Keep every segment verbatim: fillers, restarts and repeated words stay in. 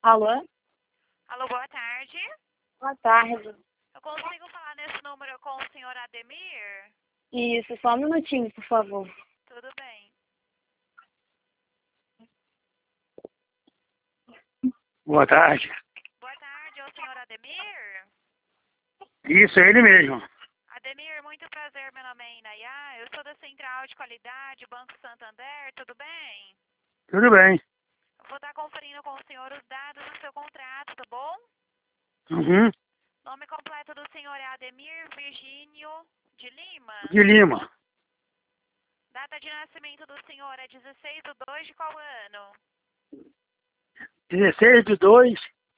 Alô? Alô, boa tarde. Boa tarde. Eu consigo falar nesse número com o senhor Ademir? Isso, só um minutinho, por favor. Tudo bem. Boa tarde. Boa tarde, é o senhor Ademir? Isso, é ele mesmo. Ademir, muito prazer, meu nome é Inayá, eu sou da Central de Qualidade, Banco Santander, tudo bem? Tudo bem. Eu vou estar conferindo com o senhor os dados do seu contrato, tá bom? Uhum. Nome completo do senhor é Ademir Virgínio de Lima. De Lima. Data de nascimento do senhor é dezesseis de dois de qual ano? dezesseis de dois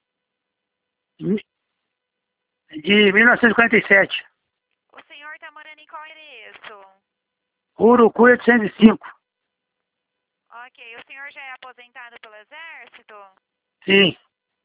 de mil novecentos e quarenta e sete. O senhor está morando em qual endereço? Urucu oitocentos e cinco. Ok, o senhor já é aposentado pelo Exército? Sim.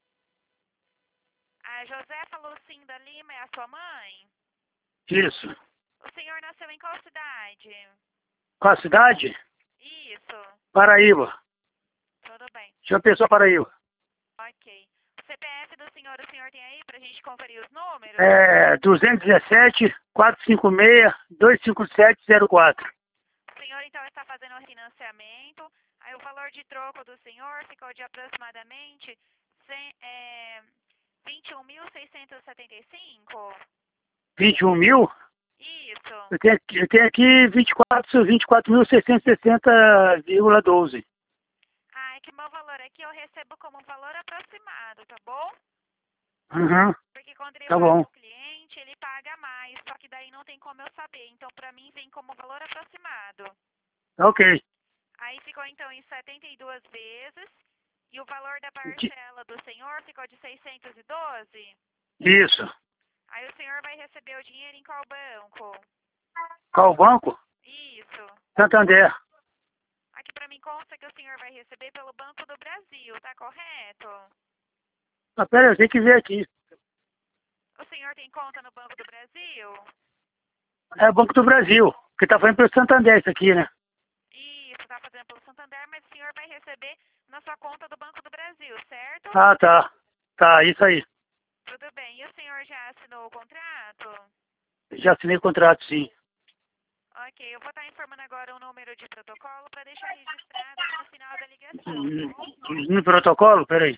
A Josefa Lucinda Lima é a sua mãe? Isso. O senhor nasceu em qual cidade? Qual a cidade? Isso. Paraíba. Tudo bem. João Pessoa, Paraíba. Ok. O C P F do senhor, o senhor tem aí pra gente conferir os números? É duzentos e dezessete, quatrocentos e cinquenta e seis, duzentos e cinquenta e sete, zero quatro. O senhor então está fazendo um financiamento. Aí o valor de troco do senhor ficou de aproximadamente cem, é, vinte e um mil seiscentos e setenta e cinco? vinte e um mil? Isso. Eu tenho aqui, eu tenho aqui vinte e quatro, vinte e quatro mil seiscentos e sessenta vírgula doze. Ah, é que meu valor aqui eu recebo como valor aproximado, tá bom? Uhum. Porque quando ele Tá vai bom. pro cliente, ele paga mais, só que daí não tem como eu saber. Então, pra mim, vem como valor aproximado. Ok. Aí ficou, então, em setenta e duas vezes. E o valor da parcela do senhor ficou de seiscentos e doze? Isso. Aí o senhor vai receber o dinheiro em qual banco? Qual banco? Isso. Santander. Aqui pra mim consta que o senhor vai receber pelo Banco do Brasil, tá correto? Ah, pera, eu tenho que ver aqui. O senhor tem conta no Banco do Brasil? É o Banco do Brasil, que tá falando pelo Santander isso aqui, né? Isso, tá fazendo pelo Santander, mas o senhor vai receber na sua conta do Banco do Brasil, certo? Ah, tá. Tá, isso aí. Tudo bem. E o senhor já assinou o contrato? Já assinei o contrato, sim. Ok, eu vou estar informando agora o número de protocolo para deixar registrado aqui no final da ligação, Hum, tá bom? No protocolo? Peraí.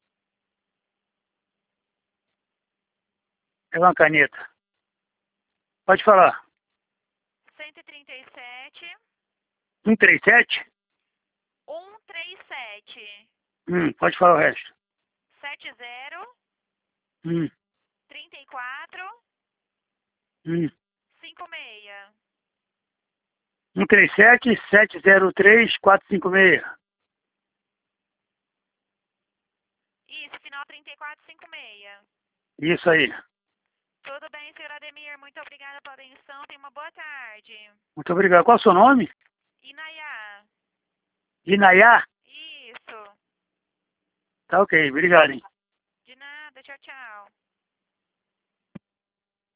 É uma caneta. Pode falar. cento e trinta e sete, cento e trinta e sete? cento e trinta e sete, Hum, pode falar o resto. setenta, Hum, trinta e quatro, hum. cinquenta e seis. cento e trinta e sete, sete zero três, quatro cinco seis. Isso, final trinta e quatro, cinquenta e seis. Isso aí. Tudo bem, senhor Ademir. Muito obrigada pela atenção. Tenha uma boa tarde. Muito obrigado. Qual é o seu nome? Inayá. Inayá? Isso. Tá ok. Obrigado, hein? De nada. Tchau, tchau.